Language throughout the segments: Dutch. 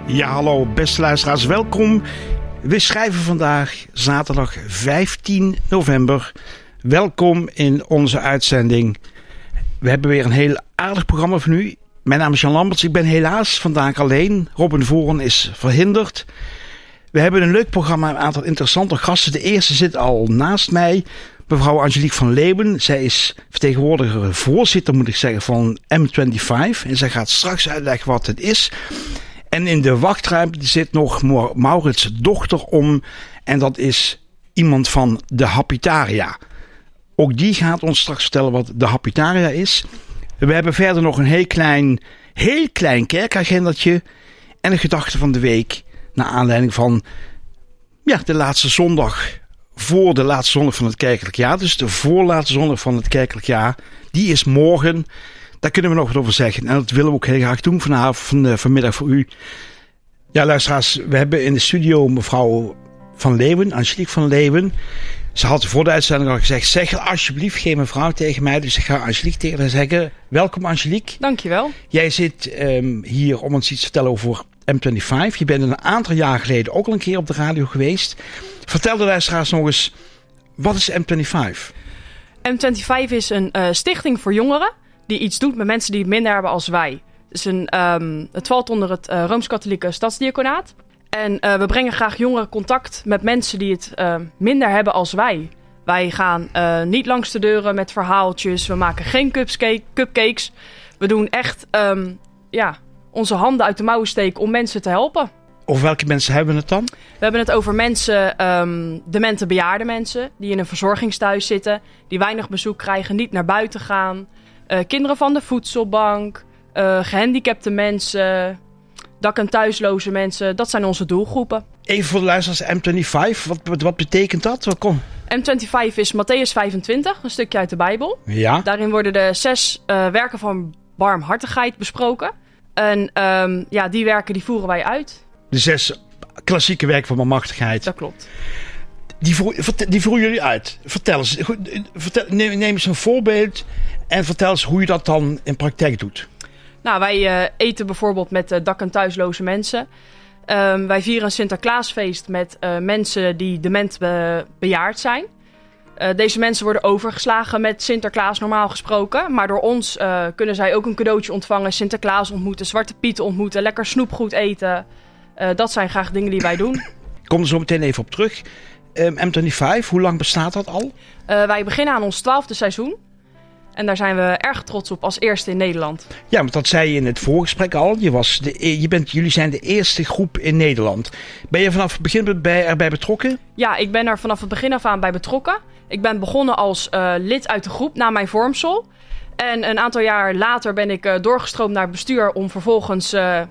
Ja, hallo beste luisteraars, welkom. We schrijven vandaag zaterdag 15 november. Welkom in onze uitzending. We hebben weer een heel aardig programma voor u. Mijn naam is Jan Lamberts, ik ben helaas vandaag alleen. Robin Voren is verhinderd. We hebben een leuk programma, een aantal interessante gasten. De eerste zit al naast mij, mevrouw Angelique van Leeuwen. Zij is vertegenwoordiger, voorzitter moet ik zeggen, van M25. En zij gaat straks uitleggen wat het is. En in de wachtruimte zit nog Maurits' dochter om. En dat is iemand van de Hapitaria. Ook die gaat ons straks vertellen wat de Hapitaria is. We hebben verder nog een heel klein kerkagendatje. En een gedachte van de week. Naar aanleiding van de laatste zondag. Voor de laatste zondag van het kerkelijk jaar. Dus de voorlaatste zondag van het kerkelijk jaar. Die is morgen. Daar kunnen we nog wat over zeggen. En dat willen we ook heel graag doen vanmiddag voor u. Ja, luisteraars. We hebben in de studio mevrouw van Leeuwen. Angelique van Leeuwen. Ze had voor de uitzending al gezegd. Zeg alsjeblieft geen mevrouw tegen mij. Dus ik ga Angelique tegen haar zeggen. Welkom Angelique. Dankjewel. Jij zit hier om ons iets te vertellen over M25. Je bent een aantal jaar geleden ook al een keer op de radio geweest. Vertel de luisteraars nog eens. Wat is M25? M25 is een stichting voor jongeren. Die iets doet met mensen die het minder hebben als wij. Het valt onder het Rooms-Katholieke Stadsdiaconaat. En we brengen graag jongeren contact met mensen die het minder hebben als wij. Wij gaan niet langs de deuren met verhaaltjes. We maken geen cupcakes. We doen echt onze handen uit de mouwen steken om mensen te helpen. Over welke mensen hebben we het dan? We hebben het over mensen, demente bejaarde mensen. Die in een verzorgingstehuis zitten. Die weinig bezoek krijgen, niet naar buiten gaan. Kinderen van de voedselbank. Gehandicapte mensen. Dak- en thuisloze mensen. Dat zijn onze doelgroepen. Even voor de luisteraars, M25. Wat betekent dat? M25 is Mattheüs 25. Een stukje uit de Bijbel. Ja. Daarin worden de 6 werken van barmhartigheid besproken. En die werken die voeren wij uit. De 6 klassieke werken van barmhartigheid. Dat klopt. Die voeren jullie uit. Vertel eens. Neem eens een voorbeeld. En vertel eens hoe je dat dan in praktijk doet. Nou, wij eten bijvoorbeeld met dak- en thuisloze mensen. Wij vieren een Sinterklaasfeest met mensen die dement bejaard zijn. Deze mensen worden overgeslagen met Sinterklaas normaal gesproken. Maar door ons kunnen zij ook een cadeautje ontvangen. Sinterklaas ontmoeten, Zwarte Piet ontmoeten, lekker snoepgoed eten. Dat zijn graag dingen die wij doen. Ik kom er zo meteen even op terug. M25, hoe lang bestaat dat al? Wij beginnen aan ons 12e seizoen. En daar zijn we erg trots op als eerste in Nederland. Ja, want dat zei je in het voorgesprek al. Jullie zijn de eerste groep in Nederland. Ben je vanaf het begin erbij betrokken? Ja, ik ben er vanaf het begin af aan bij betrokken. Ik ben begonnen als lid uit de groep na mijn vormsel. En een aantal jaar later ben ik doorgestroomd naar het bestuur om vervolgens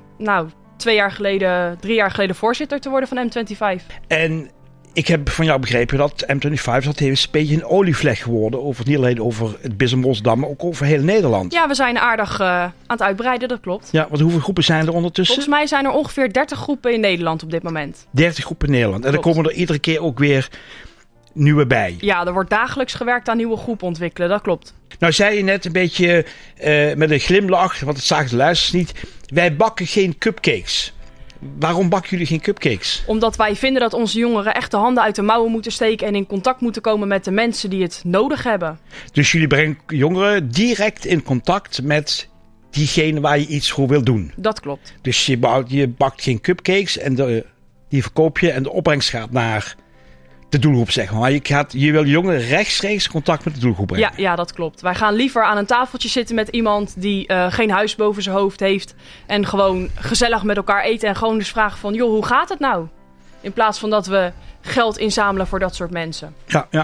3 jaar geleden voorzitter te worden van M25. En ik heb van jou begrepen dat M25 dat heeft een beetje een olievlek geworden. Niet alleen over het Bissenbosdam, maar ook over heel Nederland. Ja, we zijn aardig aan het uitbreiden, dat klopt. Ja, want hoeveel groepen zijn er ondertussen? Volgens mij zijn er ongeveer 30 groepen in Nederland op dit moment. 30 groepen in Nederland. En dan komen er iedere keer ook weer nieuwe bij. Ja, er wordt dagelijks gewerkt aan nieuwe groepen ontwikkelen, dat klopt. Nou zei je net een beetje met een glimlach, want het zagen de luisteraars niet. Wij bakken geen cupcakes. Waarom bakken jullie geen cupcakes? Omdat wij vinden dat onze jongeren echt de handen uit de mouwen moeten steken en in contact moeten komen met de mensen die het nodig hebben. Dus jullie brengen jongeren direct in contact met diegene waar je iets voor wil doen? Dat klopt. Dus je bakt geen cupcakes en die verkoop je en de opbrengst gaat naar de doelgroep, zeg maar. Je wil jongeren rechtstreeks contact met de doelgroep brengen. Ja, dat klopt. Wij gaan liever aan een tafeltje zitten met iemand die geen huis boven zijn hoofd heeft. En gewoon gezellig met elkaar eten en gewoon dus vragen van, joh, hoe gaat het nou? In plaats van dat we geld inzamelen voor dat soort mensen. Ja.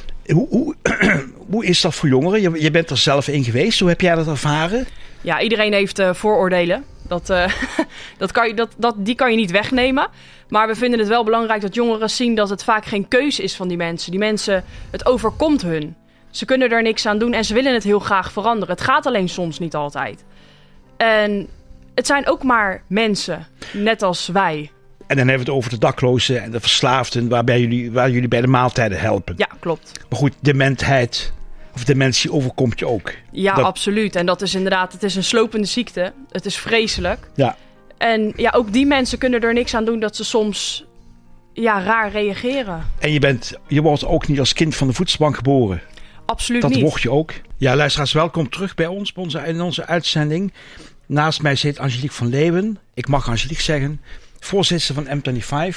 Hoe is dat voor jongeren? Je bent er zelf in geweest. Hoe heb jij dat ervaren? Ja, iedereen heeft vooroordelen. Die kan je niet wegnemen. Maar we vinden het wel belangrijk dat jongeren zien dat het vaak geen keuze is van die mensen. Die mensen, het overkomt hun. Ze kunnen er niks aan doen en ze willen het heel graag veranderen. Het gaat alleen soms niet altijd. En het zijn ook maar mensen, net als wij. En dan hebben we het over de daklozen en de verslaafden waar jullie bij de maaltijden helpen. Ja, klopt. Maar goed, dementheid of dementie overkomt je ook. Ja, absoluut. En dat is inderdaad, het is een slopende ziekte. Het is vreselijk. Ja. En ja, ook die mensen kunnen er niks aan doen dat ze soms raar reageren. En je wordt ook niet als kind van de voedselbank geboren. Absoluut dat niet. Dat word je ook. Ja, luisteraars, welkom terug bij ons in onze uitzending. Naast mij zit Angelique van Leeuwen. Ik mag Angelique zeggen. Voorzitter van M25.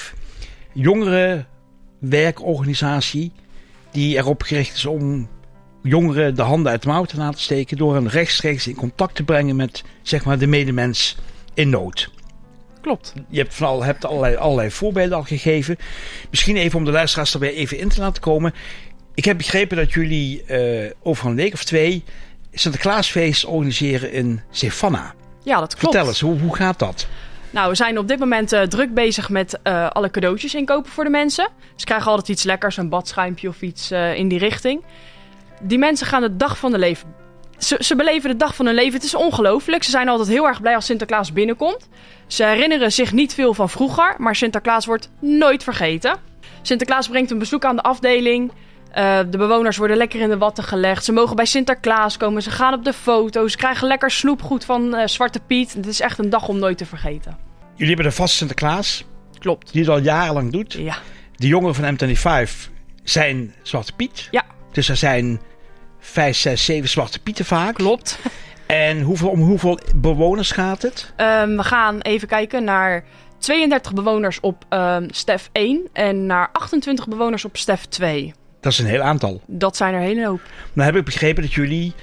Jongerenwerkorganisatie die erop gericht is om jongeren de handen uit de mouw te laten steken door hen rechtstreeks in contact te brengen met, zeg maar, de medemens in nood. Klopt. Je hebt allerlei voorbeelden al gegeven. Misschien even om de luisteraars er weer even in te laten komen. Ik heb begrepen dat jullie over een week of 2 Sinterklaasfeest organiseren in Zefanna. Ja, dat klopt. Vertel eens, hoe gaat dat? Nou, we zijn op dit moment druk bezig met alle cadeautjes inkopen voor de mensen. Ze krijgen altijd iets lekkers, een badschuimpje of iets in die richting. Die mensen gaan de dag van hun leven. Ze beleven de dag van hun leven. Het is ongelooflijk. Ze zijn altijd heel erg blij als Sinterklaas binnenkomt. Ze herinneren zich niet veel van vroeger, maar Sinterklaas wordt nooit vergeten. Sinterklaas brengt een bezoek aan de afdeling. De bewoners worden lekker in de watten gelegd. Ze mogen bij Sinterklaas komen. Ze gaan op de foto. Ze krijgen lekker snoepgoed van Zwarte Piet. Het is echt een dag om nooit te vergeten. Jullie hebben een vaste Sinterklaas. Klopt. Die het al jarenlang doet. Ja. De jongeren van M25 zijn Zwarte Piet. Ja. Dus er zijn 5, 6, 7 Zwarte Pieten vaak. Klopt. En om hoeveel bewoners gaat het? We gaan even kijken naar 32 bewoners op Stef 1 en naar 28 bewoners op Stef 2. Dat is een heel aantal. Dat zijn er een hele hoop. Nou heb ik begrepen dat jullie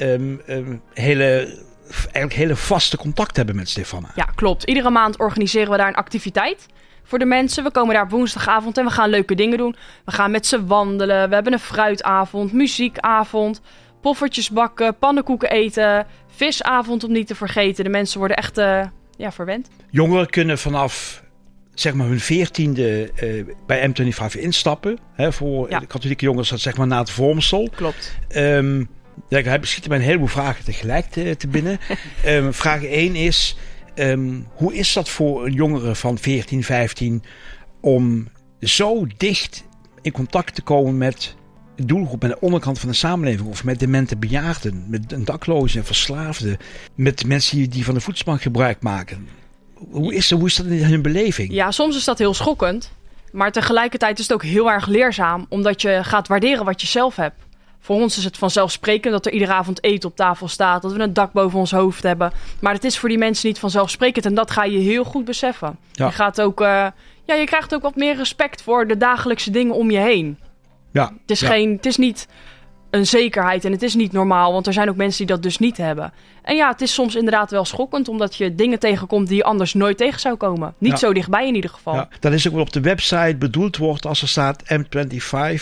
hele vaste contact hebben met Zefanna. Ja, klopt. Iedere maand organiseren we daar een activiteit voor de mensen. We komen daar op woensdagavond en we gaan leuke dingen doen. We gaan met ze wandelen. We hebben een fruitavond, muziekavond, poffertjes bakken, pannenkoeken eten, visavond om niet te vergeten. De mensen worden echt verwend. Jongeren kunnen vanaf, zeg maar, hun 14e bij M25 instappen. Hè, voor de katholieke jongens, dat zeg maar na het vormsel. Klopt. Hij beschiet mij een heleboel vragen tegelijk te binnen. Vraag 1 is, hoe is dat voor een jongere van 14, 15 om zo dicht in contact te komen met de doelgroep, met de onderkant van de samenleving, of met demente bejaarden, met daklozen en verslaafden, met mensen die van de voedselbank gebruik maken? Hoe is dat in hun beleving? Ja, soms is dat heel schokkend. Maar tegelijkertijd is het ook heel erg leerzaam, omdat je gaat waarderen wat je zelf hebt. Voor ons is het vanzelfsprekend dat er iedere avond eten op tafel staat, dat we een dak boven ons hoofd hebben. Maar het is voor die mensen niet vanzelfsprekend en dat ga je heel goed beseffen. Ja. Je gaat ook, je krijgt ook wat meer respect voor de dagelijkse dingen om je heen. Ja. Het is niet een zekerheid en het is niet normaal, want er zijn ook mensen die dat dus niet hebben. En ja, het is soms inderdaad wel schokkend, omdat je dingen tegenkomt die je anders nooit tegen zou komen. Niet zo dichtbij in ieder geval. Ja, dat is ook wel op de website bedoeld wordt als er staat M25, ...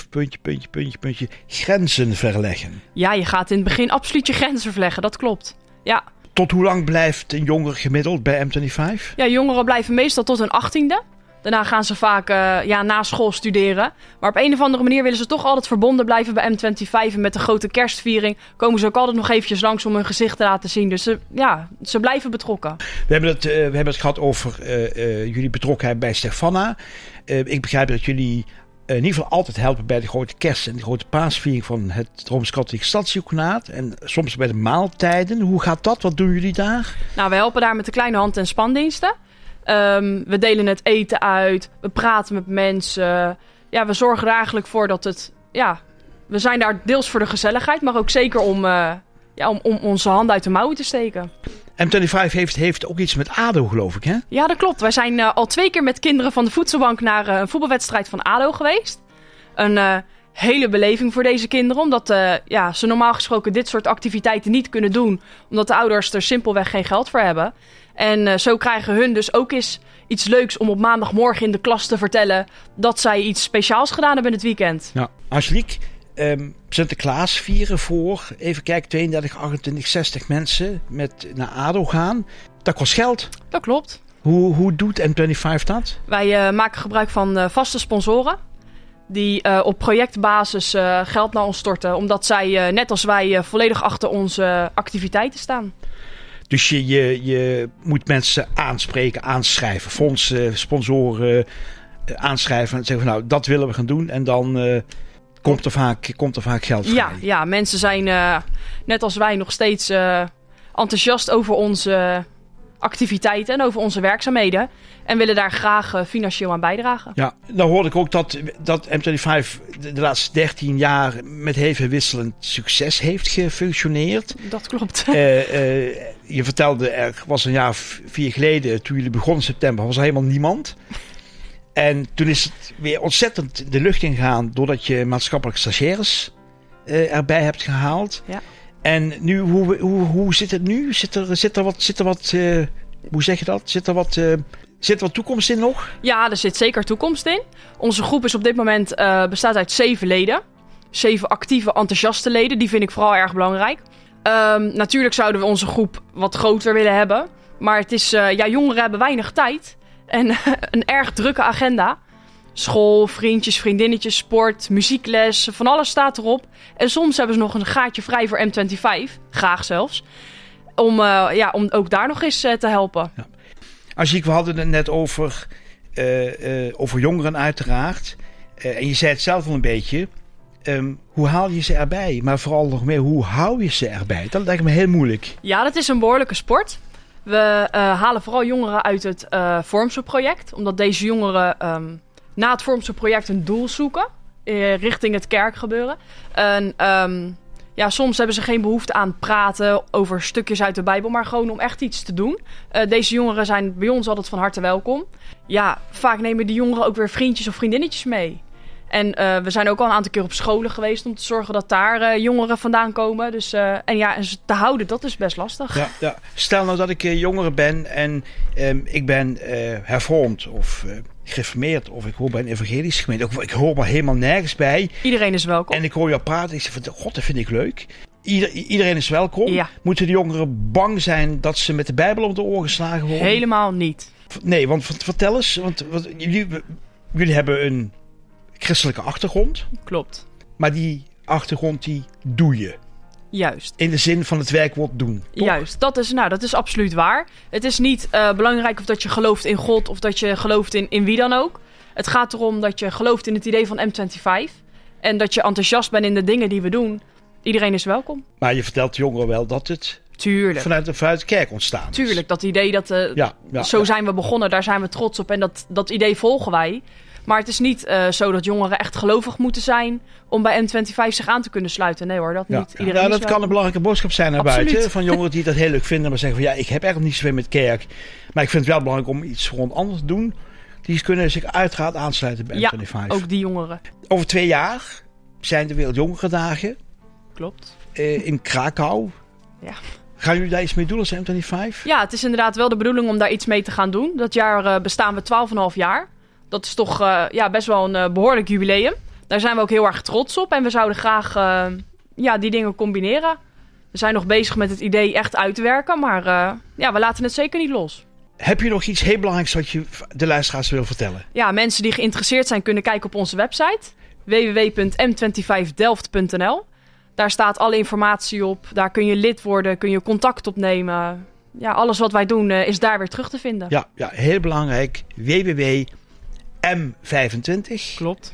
grenzen verleggen. Ja, je gaat in het begin absoluut je grenzen verleggen, dat klopt. Ja. Tot hoe lang blijft een jongere gemiddeld bij M25? Ja, jongeren blijven meestal tot hun 18e. Daarna gaan ze vaak na school studeren. Maar op een of andere manier willen ze toch altijd verbonden blijven bij M25. En met de grote kerstviering komen ze ook altijd nog eventjes langs om hun gezicht te laten zien. Dus ze blijven betrokken. We hebben het gehad over jullie betrokkenheid bij Zefanna. Ik begrijp dat jullie in ieder geval altijd helpen bij de grote kerst en de grote paasviering van het Rooms-Katholieke Stadsdiaconaat. En soms bij de maaltijden. Hoe gaat dat? Wat doen jullie daar? Nou, we helpen daar met de kleine hand- en spandiensten. We delen het eten uit. We praten met mensen. Ja, we zorgen er eigenlijk voor dat het... Ja, we zijn daar deels voor de gezelligheid, maar ook zeker om onze handen uit de mouwen te steken. M25 heeft ook iets met ADO, geloof ik, hè? Ja, dat klopt. Wij zijn al 2 keer met kinderen van de voedselbank naar een voetbalwedstrijd van ADO geweest. Een hele beleving voor deze kinderen, omdat ze normaal gesproken dit soort activiteiten niet kunnen doen, omdat de ouders er simpelweg geen geld voor hebben. En zo krijgen hun dus ook eens iets leuks om op maandagmorgen in de klas te vertellen dat zij iets speciaals gedaan hebben in het weekend. Ja. Angelique, Sinterklaas vieren voor, even kijken, 32, 28, 60 mensen naar ADO gaan. Dat kost geld. Dat klopt. Hoe doet M25 dat? Wij maken gebruik van vaste sponsoren die op projectbasis geld naar ons storten, omdat zij, net als wij, volledig achter onze activiteiten staan. Dus je moet mensen aanspreken, aanschrijven, fondsen, sponsoren aanschrijven en zeggen van nou, dat willen we gaan doen en dan komt er vaak geld vrij. Ja, mensen zijn net als wij nog steeds enthousiast over onze activiteiten en over onze werkzaamheden. En willen daar graag financieel aan bijdragen. Ja, nou hoorde ik ook dat M25 de laatste 13 jaar met heel veel wisselend succes heeft gefunctioneerd. Dat klopt. Je vertelde, er was een jaar 4 geleden, toen jullie begonnen in september, was er helemaal niemand. En toen is het weer ontzettend de lucht ingegaan doordat je maatschappelijke stagiaires erbij hebt gehaald. Ja. En nu, hoe zit het nu? Zit er wat hoe zeg je dat? Zit er wat toekomst in nog? Ja, er zit zeker toekomst in. Onze groep is op dit moment bestaat uit 7 leden. 7 actieve, enthousiaste leden. Die vind ik vooral erg belangrijk. Natuurlijk zouden we onze groep wat groter willen hebben. Maar het is, jongeren hebben weinig tijd. En een erg drukke agenda. School, vriendjes, vriendinnetjes, sport, muziekles, van alles staat erop. En soms hebben ze nog een gaatje vrij voor M25, graag zelfs. Om ook daar nog eens te helpen. Ja. Als we hadden het net over jongeren uiteraard. En je zei het zelf al een beetje. Hoe haal je ze erbij? Maar vooral nog meer, hoe hou je ze erbij? Dat lijkt me heel moeilijk. Ja, dat is een behoorlijke sport. We halen vooral jongeren uit het Vormse-project. Omdat deze jongeren na het Vormse-project een doel zoeken. Richting het kerkgebeuren. En soms hebben ze geen behoefte aan praten over stukjes uit de Bijbel. Maar gewoon om echt iets te doen. Deze jongeren zijn bij ons altijd van harte welkom. Ja, vaak nemen die jongeren ook weer vriendjes of vriendinnetjes mee. En we zijn ook al een aantal keer op scholen geweest om te zorgen dat daar jongeren vandaan komen. Dus, en ze te houden, dat is best lastig. Ja. Stel nou dat ik jongere ben en ik ben hervormd of gereformeerd of ik hoor bij een evangelische gemeente. Of ik hoor maar helemaal nergens bij. Iedereen is welkom. En ik hoor jou praten. Ik zeg van, god, dat vind ik leuk. Iedereen is welkom. Ja. Moeten de jongeren bang zijn dat ze met de Bijbel om de oren geslagen worden? Helemaal niet. Nee, want vertel eens. Want jullie hebben een christelijke achtergrond. Klopt. Maar die achtergrond, die doe je. Juist. In de zin van het werkwoord doen. Toch? Juist. Dat is absoluut waar. Het is niet belangrijk of dat je gelooft in God of dat je gelooft in wie dan ook. Het gaat erom dat je gelooft in het idee van M25. En dat je enthousiast bent in de dingen die we doen. Iedereen is welkom. Maar je vertelt de jongeren wel dat het vanuit de kerk ontstaan is. Tuurlijk. Dat idee, zo zijn we begonnen. Daar zijn we trots op. En dat idee volgen wij. Maar het is niet zo dat jongeren echt gelovig moeten zijn om bij M25 zich aan te kunnen sluiten. Nee hoor, dat niet. Iedereen dat kan een belangrijke boodschap zijn naar buiten. Van jongeren die dat heel leuk vinden, maar zeggen van ik heb eigenlijk niet zoveel met kerk. Maar ik vind het wel belangrijk om iets gewoon anders te doen. Die kunnen zich uiteraard aansluiten bij M25. Ja, ook die jongeren. Over 2 jaar zijn de Wereldjongerendagen. Klopt. In Krakau. Ja. Gaan jullie daar iets mee doen als M25? Ja, het is inderdaad wel de bedoeling om daar iets mee te gaan doen. Dat jaar bestaan we 12,5 jaar. Dat is toch best wel een behoorlijk jubileum. Daar zijn we ook heel erg trots op. En we zouden graag die dingen combineren. We zijn nog bezig met het idee echt uit te werken. Maar we laten het zeker niet los. Heb je nog iets heel belangrijks wat je de luisteraars wil vertellen? Ja, mensen die geïnteresseerd zijn kunnen kijken op onze website. www.m25delft.nl. Daar staat alle informatie op. Daar kun je lid worden, kun je contact opnemen. Ja, alles wat wij doen is daar weer terug te vinden. Ja, heel belangrijk. www.m25 Klopt.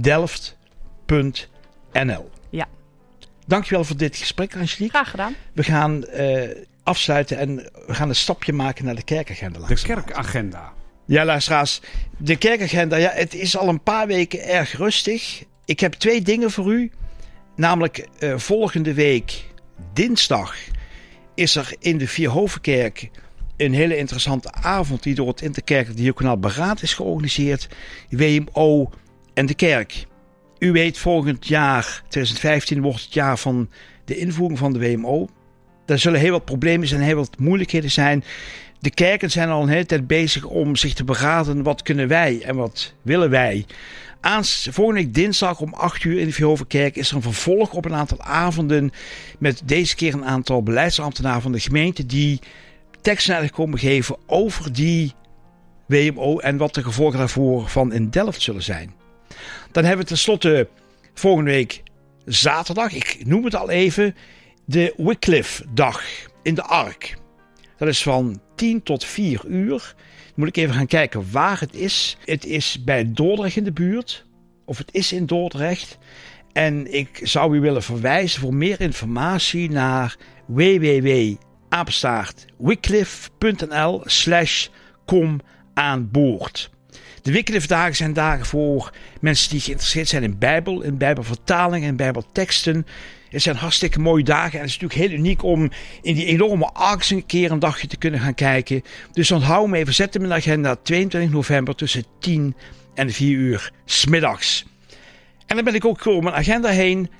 delft.nl. Ja. Dankjewel voor dit gesprek, Angelique. Graag gedaan. We gaan afsluiten en we gaan een stapje maken naar de kerkagenda. De kerkagenda. Ja, luisteraars. De kerkagenda, het is al een paar weken erg rustig. Ik heb 2 dingen voor u. Namelijk volgende week, dinsdag, is er in de Vierhovenkerk een hele interessante avond die door het Interkerkelijk Diaconaal Beraad is georganiseerd. WMO en de kerk. U weet, volgend jaar, 2015, wordt het jaar van de invoering van de WMO. Daar zullen heel wat problemen zijn, heel wat moeilijkheden zijn. De kerken zijn al een hele tijd bezig om zich te beraden. Wat kunnen wij en wat willen wij? Volgende week dinsdag om 8 uur in de Vierhovenkerk is er een vervolg op een aantal avonden. Met deze keer een aantal beleidsambtenaren van de gemeente die teksten eigenlijk komen geven over die WMO en wat de gevolgen daarvoor van in Delft zullen zijn. Dan hebben we tenslotte volgende week zaterdag, ik noem het al even, de Wycliffe-dag in de Ark. Dat is van 10 tot 4 uur. Dan moet ik even gaan kijken waar het is. Het is bij Dordrecht in de buurt. Of het is in Dordrecht. En ik zou u willen verwijzen voor meer informatie naar www.wycliffe wycliffe.nl/kom aan boord. De Wycliffe-dagen zijn dagen voor mensen die geïnteresseerd zijn in Bijbel, in Bijbelvertalingen, in Bijbelteksten. Het zijn hartstikke mooie dagen en het is natuurlijk heel uniek om in die enorme arks een keer een dagje te kunnen gaan kijken. Dus onthoud hem even, zet hem in de agenda 22 november tussen 10 en 4 uur 's middags. En dan ben ik ook door mijn agenda heen.